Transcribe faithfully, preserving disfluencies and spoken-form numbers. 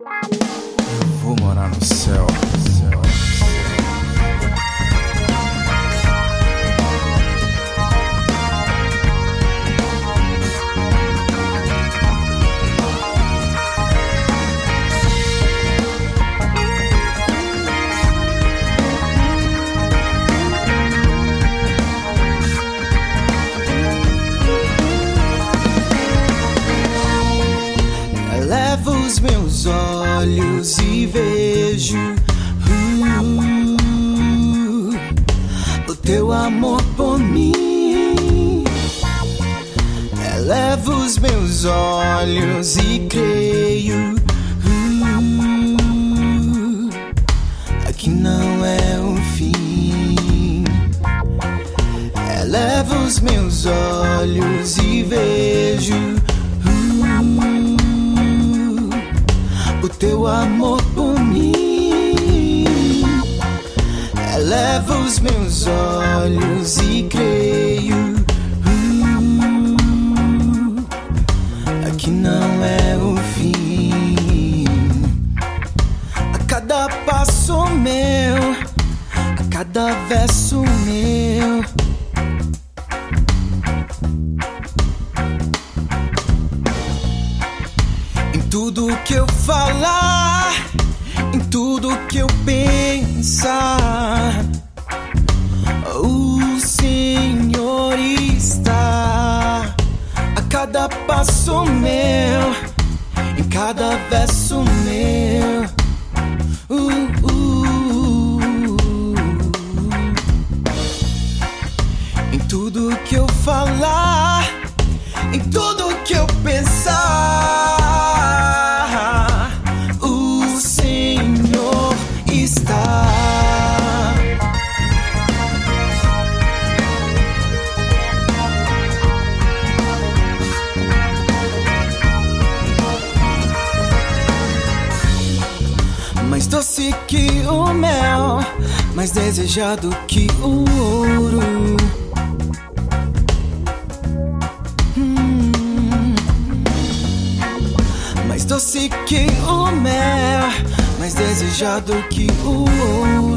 Eu vou morar no céu. céu. Elevo os meus olhos e vejo uh, o teu amor por mim. Elevo os meus olhos e creio uh, aqui não é o fim. Elevo os meus olhos e vejo o teu amor por mim. Eleva os meus olhos e creio uh, aqui não é o fim. A cada passo meu, a cada verso meu, em tudo que eu falar, em tudo que eu pensar, o Senhor está. A cada passo meu, em cada verso meu, uh, uh, uh, em tudo que eu falar, em tudo que eu pensar, mais doce que o mel, mais desejado que o ouro. Hum. Mais doce que o mel, mais desejado que o ouro.